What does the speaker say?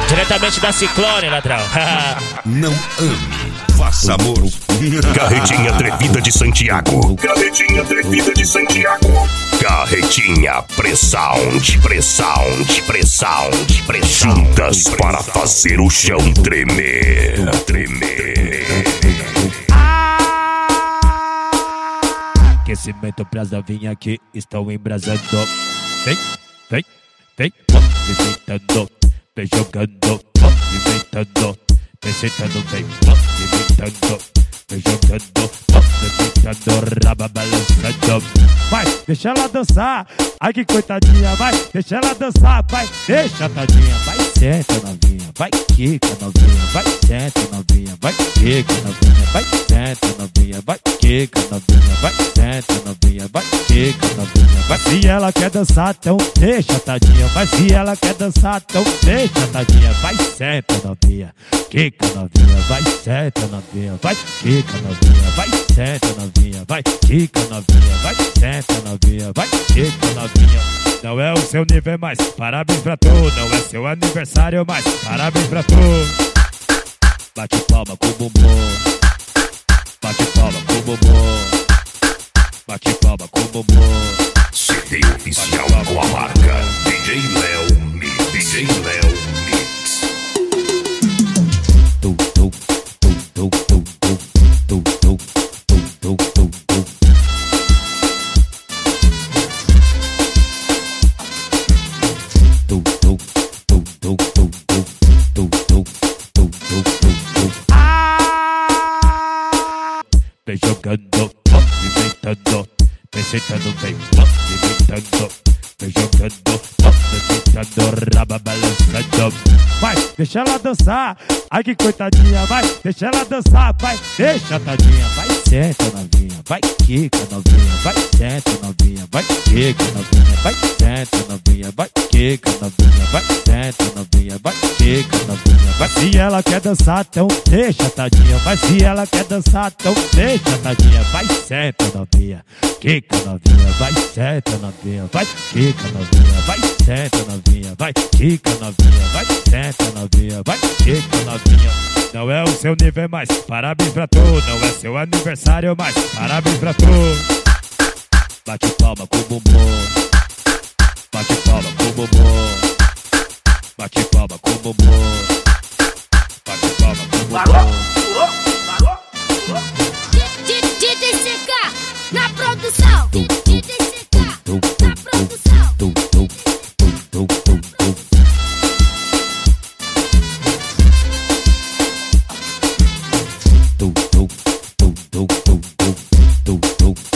Diretamente da Ciclone, ladrão. Não ame, faça amor. Carretinha Atrevida de Santiago. Carretinha Atrevida de Santiago. Carretinha Pressound, Pressound, Pressound, Pressound. Juntas para fazer o chão tremer, tremer. Aquecimento pras novinhas que estão embrasando. Vem, vem, vem, movimentando. Vem jogando, movimentando. Vem sentando, vem movimentando. Vem jogando, movimentando. Raba balançando. Vai, deixa ela dançar. Ai que coitadinha, vai, deixa ela dançar. Vai, deixa a tadinha. Vai, senta novinha. Vai, quica novinha. Vai, senta novinha. Vai, quica novinha. Vai, senta novinha. Vai, quica novinha. Vai, senta novinha. Vai, quica novinha. Vai, se ela quer dançar, então deixa a tadinha. Mas se ela quer dançar, então deixa a tadinha. Vai, senta novinha. Quica novinha. Vai, senta novinha. Vai, quica novinha. Vai, senta novinha. Vai, quica novinha. Vai, senta novinha. Vai, quica novinha. Não é o seu nível mais, parabéns pra tu. Não é seu aniversário mais, parabéns pra tu. Bate palma com o bumbum. Bate palma com o bumbum. Bate palma com o bumbum. CD oficial com a marca DJ Léo Mix. DJ Léo Mix. Tu, tu, tu, tu, tu, tu, tu, tu, tu, tu, tu, tu. Vem jogando, movimentando. Vem sentando, vem movimentando. Vem jogando, movimentando. Raba balançando. Vai, deixa ela dançar. Ai que coitadinha, vai, deixa ela dançar. Vai, deixa a tadinha. Vai, senta novinha. Vai, quica novinha. Vai, senta novinha. Vai, quica novinha. Vai, senta novinha. Vai, quica novinha. Vai, senta novinha. Vai, quica novinha. Vai, se ela quer dançar, então deixa a tadinha. Mas se ela quer dançar, então deixa a tadinha. Vai, senta novinha. Quica novinha. Vai, senta novinha. Vai, quica novinha. Vai, senta novinha. Vai, quica novinha. Vai, senta novinha. Vai, quica novinha. Não é o seu nível mais, parabéns pra tu. Não é seu aniversário mais, parabéns pra tu. Bate palma com o bumbum. Bate palma com o bumbum. Bate palma com o bumbum. Bate palma com o bumbum. DDCK na produção. DDCK na produção. Tu, tu, tu, tu, tu, tu, tu, tu.